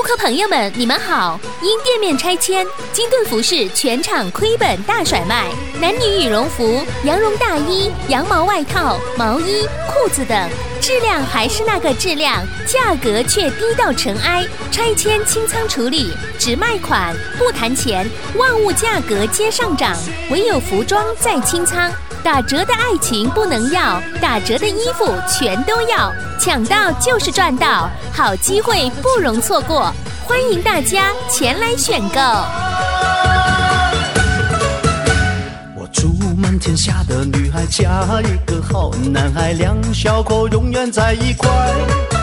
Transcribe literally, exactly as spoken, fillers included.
客朋友们，你们好！因店面拆迁，金盾服饰全场亏本大甩卖，男女羽绒服、羊绒大衣、羊毛外套、毛衣、裤子等，质量还是那个质量，价格却低到尘埃。拆迁清仓处理，只卖款不谈钱，万物价格皆上涨，唯有服装在清仓。打折的爱情不能要，打折的衣服全都要，抢到就是赚到，好机会不容错过，欢迎大家前来选购。 我祝满天下的女孩嫁一个好男孩，两小口永远在一块。